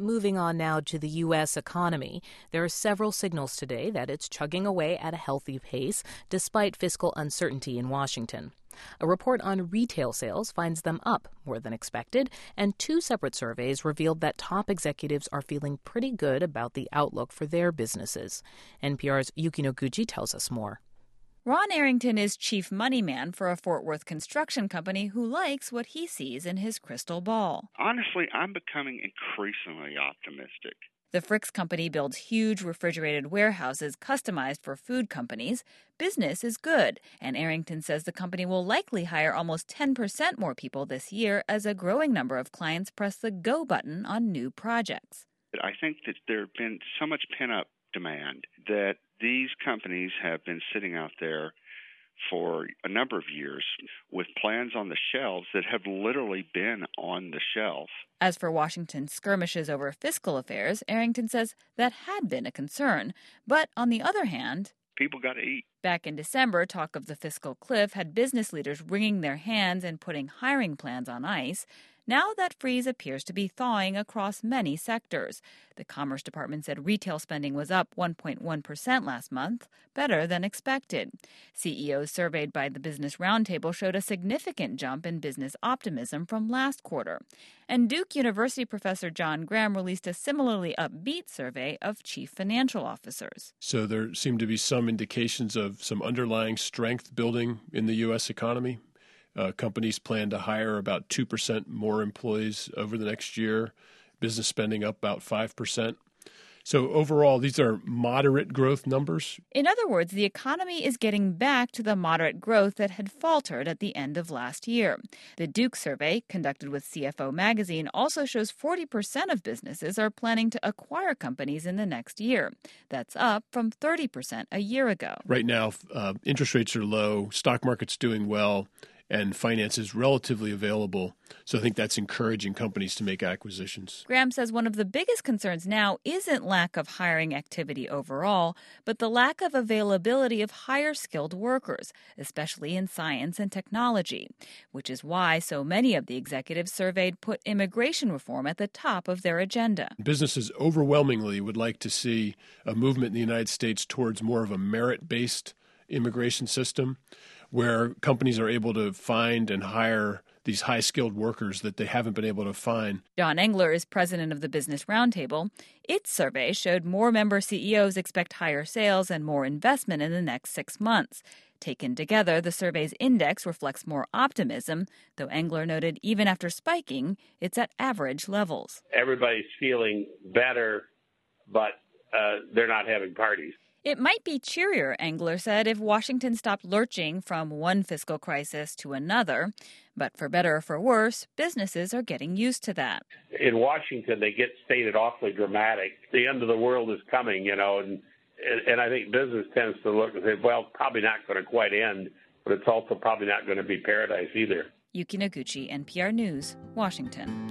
Moving on now to the U.S. economy, there are several signals today that it's chugging away at a healthy pace despite fiscal uncertainty in Washington. A report on retail sales finds them up more than expected, and two separate surveys revealed that top executives are feeling pretty good about the outlook for their businesses. NPR's Yuki Noguchi tells us more. Ron Arrington is chief money man for a Fort Worth construction company who likes what he sees in his crystal ball. Honestly, I'm becoming increasingly optimistic. The Fricks company builds huge refrigerated warehouses customized for food companies. Business is good, and Arrington says the company will likely hire almost 10% more people this year as a growing number of clients press the go button on new projects. I think that there have been so much pent-up demand that these companies have been sitting out there for a number of years with plans on the shelves that have literally been on the shelf. As for Washington's skirmishes over fiscal affairs, Arrington says that had been a concern. But on the other hand, people got to eat. Back in December, talk of the fiscal cliff had business leaders wringing their hands and putting hiring plans on ice. Now that freeze appears to be thawing across many sectors. The Commerce Department said retail spending was up 1.1% last month, better than expected. CEOs surveyed by the Business Roundtable showed a significant jump in business optimism from last quarter. And Duke University professor John Graham released a similarly upbeat survey of chief financial officers. So there seem to be some indications of some underlying strength building in the U.S. economy. Companies plan to hire about 2% more employees over the next year, business spending up about 5%. So overall, these are moderate growth numbers. In other words, the economy is getting back to the moderate growth that had faltered at the end of last year. The Duke survey, conducted with CFO Magazine, also shows 40% of businesses are planning to acquire companies in the next year. That's up from 30% a year ago. Right now, interest rates are low, stock market's doing well, and finance is relatively available. So I think that's encouraging companies to make acquisitions. Graham says one of the biggest concerns now isn't lack of hiring activity overall, but the lack of availability of higher skilled workers, especially in science and technology, which is why so many of the executives surveyed put immigration reform at the top of their agenda. Businesses overwhelmingly would like to see a movement in the United States towards more of a merit-based immigration system, where companies are able to find and hire these high-skilled workers that they haven't been able to find. Don Engler is president of the Business Roundtable. Its survey showed more member CEOs expect higher sales and more investment in the next 6 months. Taken together, the survey's index reflects more optimism, though Engler noted even after spiking, it's at average levels. Everybody's feeling better, but they're not having parties. It might be cheerier, Engler said, if Washington stopped lurching from one fiscal crisis to another. But for better or for worse, businesses are getting used to that. In Washington, they get stated awfully dramatic. The end of the world is coming, and I think business tends to look and say, well, probably not going to quite end, but it's also probably not going to be paradise either. Yuki Noguchi, NPR News, Washington.